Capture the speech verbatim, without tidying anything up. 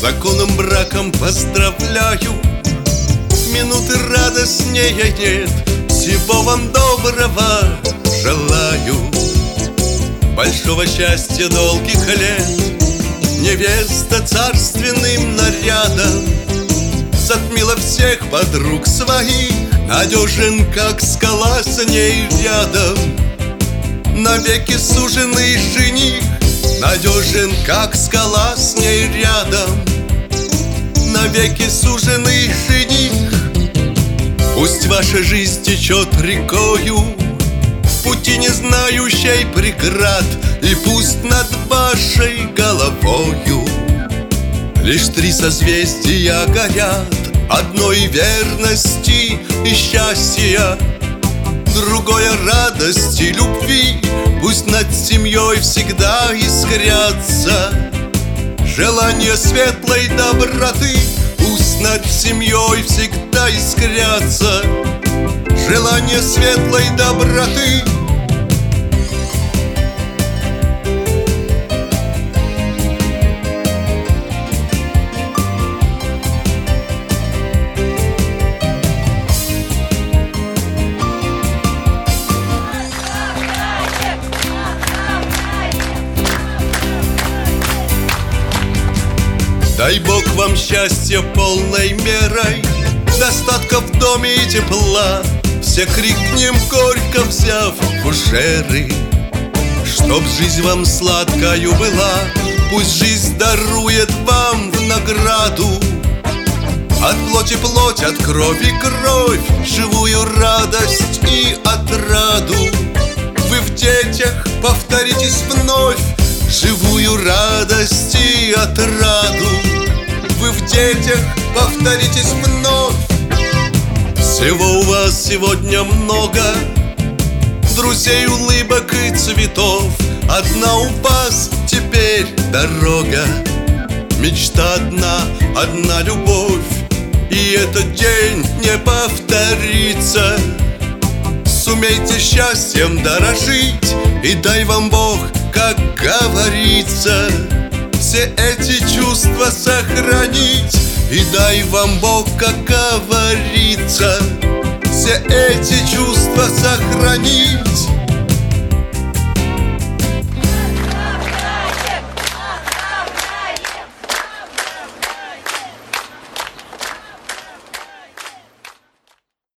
законным браком поздравляю. Минуты радостнее нет, всего вам доброго желаю. Большого счастья, долгих лет, невеста царственным нарядом затмила всех подруг своих, надежен, как скала, с ней рядом. Навеки суженый жених, надежен, как скала, с ней рядом. Навеки суженый жених. Пусть ваша жизнь течет рекою, в пути не знающей преград, и пусть над вашей головою лишь три созвездия горят одной верности и счастья, другое радости, любви. Пусть над семьей всегда искрятся желания светлой доброты. Пусть над семьей всегда искрятся желания светлой доброты. Дай Бог вам счастья полной мерой, достатка в доме и тепла, все крикнем горько, взяв фужеры. Чтоб жизнь вам сладкою была, пусть жизнь дарует вам в награду от плоти плоть, от крови кровь, живую радость и отраду. Вы в детях повторитесь вновь живую радость и отраду. Вы в детях повторитесь вновь. Всего у вас сегодня много, друзей, улыбок и цветов. Одна у вас теперь дорога, мечта одна, одна любовь. И этот день не повторится. Сумейте счастьем дорожить, и дай вам Бог, как говорится, все эти чувства сохранить. И дай вам Бог, как говорится, все эти чувства сохранить.